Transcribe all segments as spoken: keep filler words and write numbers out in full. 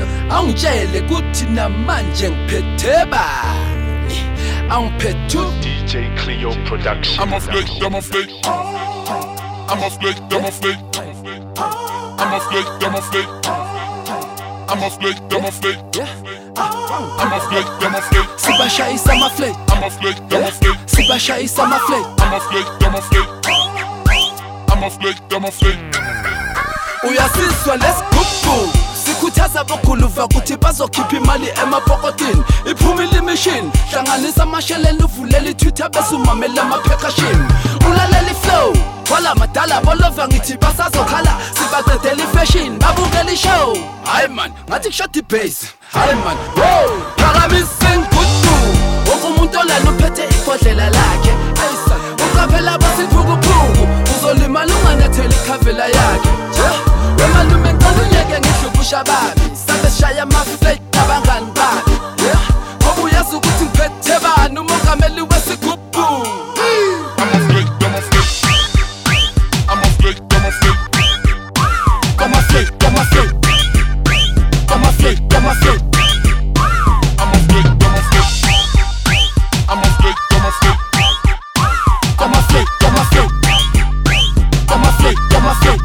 Angitshele kuthi namanje ngiphethe bani. Angiphethe D J Cleo Production. I'm a flick, I'm a flick. I'm a flick, I'm a flick. I'm a flick, I'm a flick. I'm a flick, I'm a flick. I'm a flick, I'm a flick. Sibashayisa ama flick. I'm a flick, I'm a flick. Sibashayisa ama flick. I'm a flick, I'm a flick. I'm a flick, I'm a flick. Uyasizwa lesigubhu sikhuthaza bokhuluva kuthi bazokhipha imali emapokotini iphumile imachine hlanganisa amasheleni uvulela iTwitter bese umamela amaphekashini ulalela iflow wala madala bolova ngithi basazokhala sibaqedela ifashion babukela ishow hayi man ngathi kushot ibase hayi man wow phakamisa inguddu wonke umuntu olana uphethe ibhodlela lakhe uqaphela basiphukuPhuku uzolimala unganyatheli ikhavela yakhe wemalume ngicela unyeke ngihlubusha babi sabe shaya ama-flight abangani babi ngoba uyazi ukuthi ngiphethe bani umongameli wesigubhu I'm a flick, I'm a flick. I'm a flick, I'm a flick. Come a flick, come a flick. Come a flick, come a flick. I'm a flick, I'm a flick. I'm a flick, I'm a flick. Come a flick, come a flick. Come a flick, come a flick.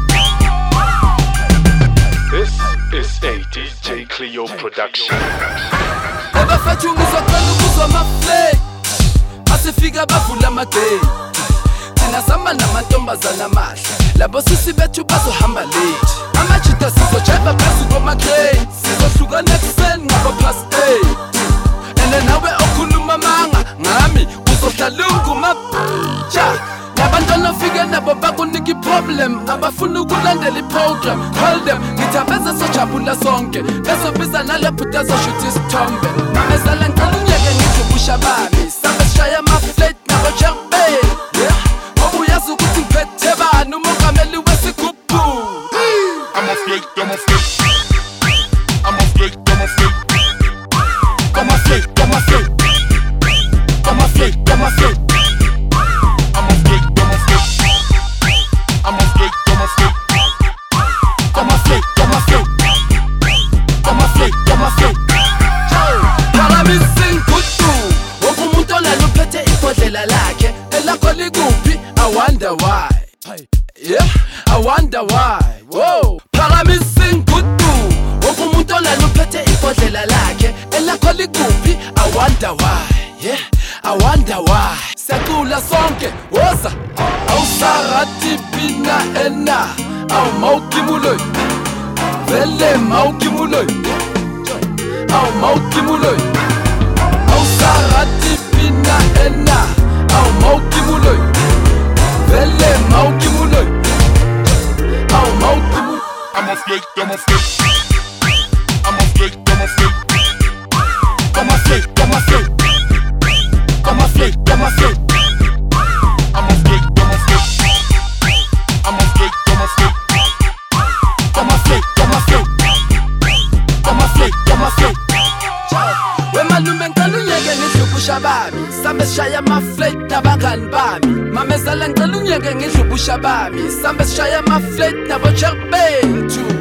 This is a D J Cleo Production. Abafethu ngizocela ukuzwa ama-flick asifika bavula amagate thina samba namantombazana amahle labo sisi bethu bazohamba late amajita sizojaiva phezu kwama-crane sizohlukana ekuseni ngabo past eight ene nawe okhuluma manga ngami uzohlala ungumatsha nabantwana ofike nabo bakunika iproblem abafuna ukulandela iprogram call them ngithi abeze sojabula sonke bezobiza nalephutha azoshuthi isithombe mamezala ngicela unyeke ngidlubusha bami sabe sishaya ama-flight nabo jerbe ngoba uyazi ukuthi ngiphethe bani umongameli wesigubhu I'm a flick, I'm a flick. I'm a flick, I'm a flick. Come a flick, come a flick. Come a flick, come a flick. I'm a flick, I'm a flick. I'm a flick, I'm a flick. Come a flick, come a flick. Come a flick, come a flick. Phakamisa inguddu wonke umuntu olana uphethe ibhodlela lakhe elakho likuphi I wonder why. Yeah, I wonder why. Whoa, phakamisa inguddu wonke umuntu olana uphethe ibhodlela lakhe elakho likuphi I wonder why. Yeah, I wonder why. Siyacula sonke woza awusarati bina ena aw mawukimuloy vele mawukimuloy aw mawukimuloy awusarati bina ena aw mawukimuloy vele mawukimuloy aw mawukimuloy I'm a flick, I'm a flick. I'm a flick, I'm a flick. Come a flick, come a flick. Come a flick, come a flick. I'm a flick, I'm a flick. I'm a flick, I'm a flick. Come a flick, come a flick. Come a flick, come a flick. Wemalume ngicela unyeke ngidlubusha bami sambe sishaya ama-flight nabangani bami mamezala ngicela unyeke ngidlubusha bami sambe sishaya ama-flight nabo jerbe